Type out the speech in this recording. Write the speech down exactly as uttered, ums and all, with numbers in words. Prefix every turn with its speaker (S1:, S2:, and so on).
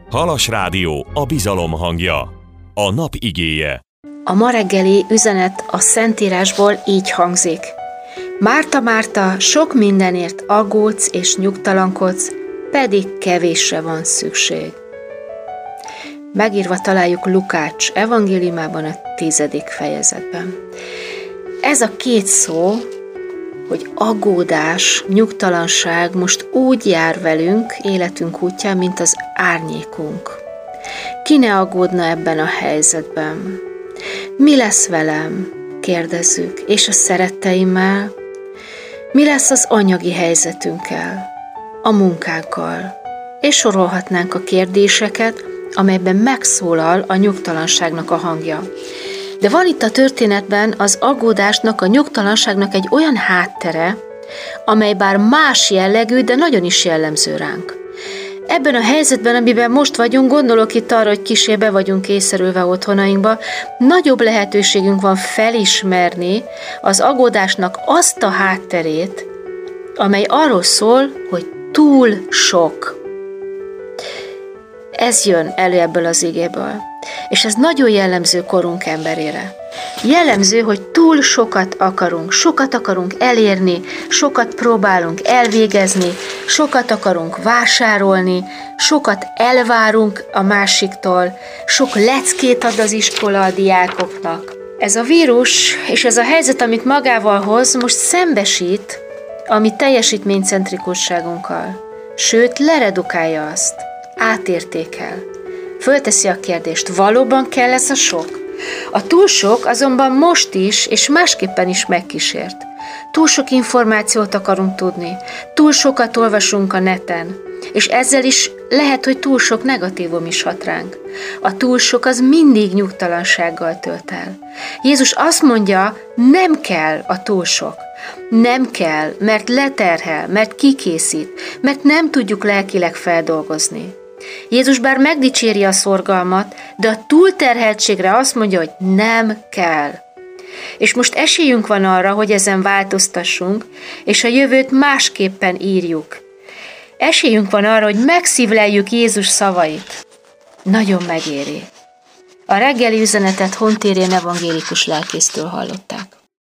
S1: Halas Rádió, a bizalom hangja. A nap igéje.
S2: A ma reggeli üzenet a Szentírásból így hangzik. Márta, Márta, sok mindenért aggódsz és nyugtalankodsz, pedig kevésre van szükség. Megírva találjuk Lukács evangéliumában a tizedik fejezetben. Ez a két szó, hogy aggódás, nyugtalanság most úgy jár velünk, életünk útján, mint az árnyékunk. Ki ne aggódna ebben a helyzetben? Mi lesz velem? Kérdezzük. És a szeretteimmel? Mi lesz az anyagi helyzetünkkel? A munkánkkal? És sorolhatnánk a kérdéseket, amelyben megszólal a nyugtalanságnak a hangja. De van itt a történetben az aggódásnak, a nyugtalanságnak egy olyan háttere, amely bár más jellegű, de nagyon is jellemző ránk. Ebben a helyzetben, amiben most vagyunk, gondolok itt arra, hogy kissé be vagyunk kényszerülve otthonainkba, nagyobb lehetőségünk van felismerni az aggódásnak azt a hátterét, amely arról szól, hogy túl sok. Ez jön elő ebből az igéből. És ez nagyon jellemző korunk emberére. Jellemző, hogy túl sokat akarunk, sokat akarunk elérni, sokat próbálunk elvégezni, sokat akarunk vásárolni, sokat elvárunk a másiktól, sok leckét ad az iskola a diákoknak. Ez a vírus és ez a helyzet, amit magával hoz, most szembesít a mi teljesítménycentrikusságunkkal. Sőt, leredukálja azt, átértékel. Fölteszi a kérdést, valóban kell ez a sok? A túl sok azonban most is, és másképpen is megkísért. Túl sok információt akarunk tudni, túl sokat olvasunk a neten, és ezzel is lehet, hogy túl sok negatívum is hat ránk. A túl sok az mindig nyugtalansággal tölt el. Jézus azt mondja, nem kell a túl sok. Nem kell, mert leterhel, mert kikészít, mert nem tudjuk lelkileg feldolgozni. Jézus bár megdicséri a szorgalmat, de a túlterheltségre azt mondja, hogy nem kell. És most esélyünk van arra, hogy ezen változtassunk, és a jövőt másképpen írjuk. Esélyünk van arra, hogy megszívleljük Jézus szavait. Nagyon megéri. A reggeli üzenetet Hontérjen evangélikus lelkésztől hallották.